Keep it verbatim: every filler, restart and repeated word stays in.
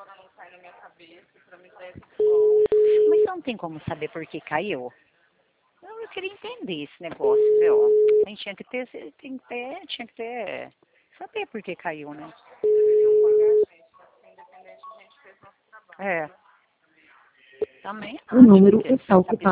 Mas não tem como saber por que caiu. Eu queria entender esse negócio, viu? A gente tinha que ter, tem que ter, tinha que ter, saber por que caiu, né? É. Também O acho número que está ocupado.